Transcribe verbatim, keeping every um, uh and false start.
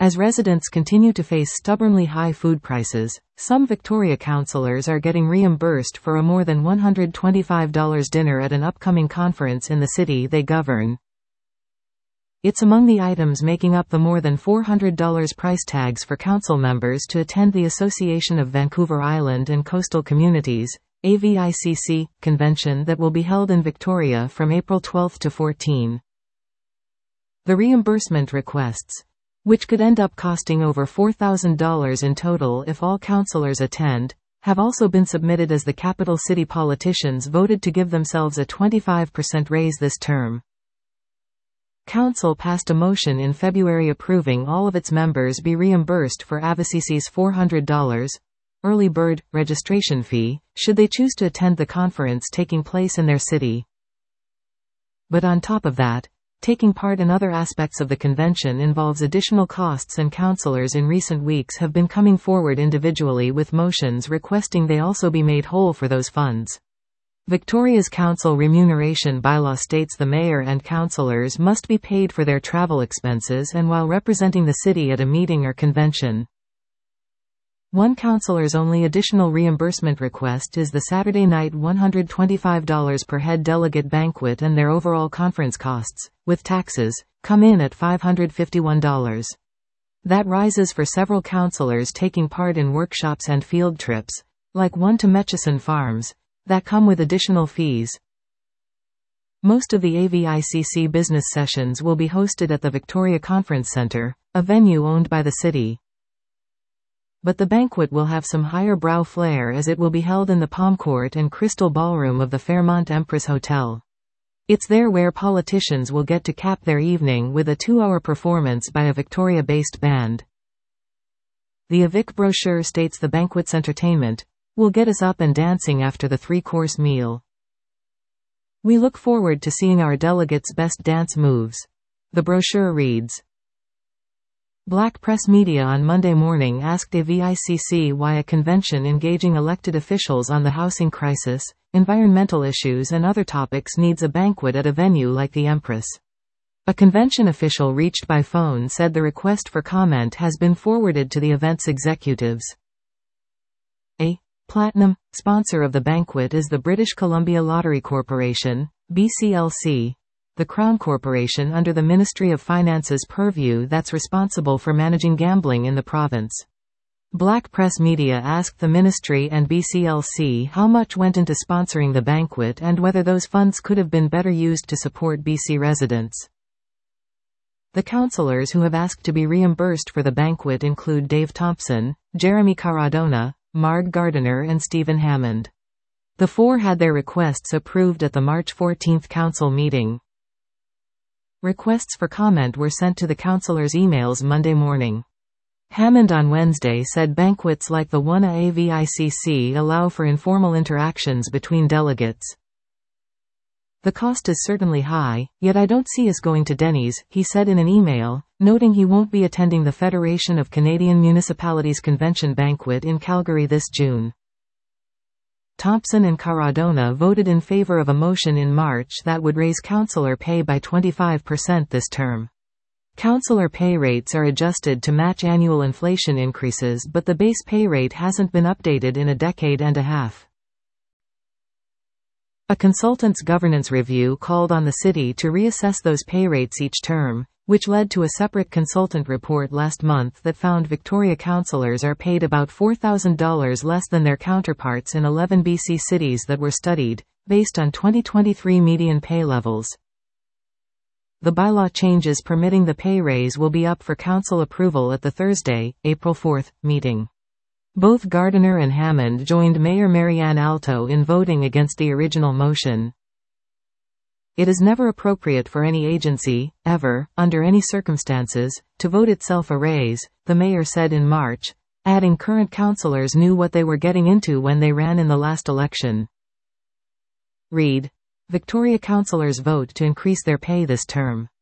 As residents continue to face stubbornly high food prices, some Victoria councillors are getting reimbursed for a more than one hundred twenty-five dollars dinner at an upcoming conference in the city they govern. It's among the items making up the more than four hundred dollars price tags for council members to attend the Association of Vancouver Island and Coastal Communities, A V I C C, convention that will be held in Victoria from April twelfth to fourteenth. The reimbursement requests, which could end up costing over four thousand dollars in total if all councillors attend, have also been submitted as the capital city politicians voted to give themselves a twenty-five percent raise this term. Council passed a motion in February approving all of its members be reimbursed for A V I C C's four hundred dollars early bird registration fee, should they choose to attend the conference taking place in their city. But on top of that, taking part in other aspects of the convention involves additional costs, and councillors in recent weeks have been coming forward individually with motions requesting they also be made whole for those funds. Victoria's council remuneration bylaw states the mayor and councillors must be paid for their travel expenses and while representing the city at a meeting or convention. One councillor's only additional reimbursement request is the Saturday night one hundred twenty-five dollars per head delegate banquet, and their overall conference costs, with taxes, come in at five hundred fifty-one dollars. That rises for several councillors taking part in workshops and field trips, like one to Murchison Farms, that come with additional fees. Most of the A V I C C business sessions will be hosted at the Victoria Conference Centre, a venue owned by the city. But the banquet will have some higher brow flair as it will be held in the Palm Court and Crystal Ballroom of the Fairmont Empress Hotel. It's there where politicians will get to cap their evening with a two-hour performance by a Victoria-based band. The A V I C brochure states the banquet's entertainment will get us up and dancing after the three-course meal. We look forward to seeing our delegates' best dance moves. The brochure reads. Black Press Media on Monday morning asked A V I C C why a convention engaging elected officials on the housing crisis, environmental issues and other topics needs a banquet at a venue like the Empress. A convention official reached by phone said the request for comment has been forwarded to the event's executives. A platinum sponsor of the banquet is the British Columbia Lottery Corporation, B C L C. The Crown Corporation under the Ministry of Finance's purview that's responsible for managing gambling in the province. Black Press Media asked the ministry and B C L C how much went into sponsoring the banquet and whether those funds could have been better used to support B C residents. The councillors who have asked to be reimbursed for the banquet include Dave Thompson, Jeremy Caradona, Marg Gardiner and Stephen Hammond. The four had their requests approved at the March fourteenth council meeting. Requests for comment were sent to the councillors' emails Monday morning. Hammond on Wednesday said banquets like the one at A V I C C allow for informal interactions between delegates. The cost is certainly high, yet I don't see us going to Denny's, he said in an email, noting he won't be attending the Federation of Canadian Municipalities convention banquet in Calgary this June. Thompson and Caradona voted in favor of a motion in March that would raise councillor pay by twenty-five percent this term. Councillor pay rates are adjusted to match annual inflation increases, but the base pay rate hasn't been updated in a decade and a half. A consultant's governance review called on the city to reassess those pay rates each term, which led to a separate consultant report last month that found Victoria councillors are paid about four thousand dollars less than their counterparts in eleven B C cities that were studied, based on twenty twenty-three median pay levels. The bylaw changes permitting the pay raise will be up for council approval at the Thursday, April fourth, meeting. Both Gardiner and Hammond joined Mayor Marianne Alto in voting against the original motion. It is never appropriate for any agency, ever, under any circumstances, to vote itself a raise, the mayor said in March, adding current councillors knew what they were getting into when they ran in the last election. Read. Victoria councillors vote to increase their pay this term.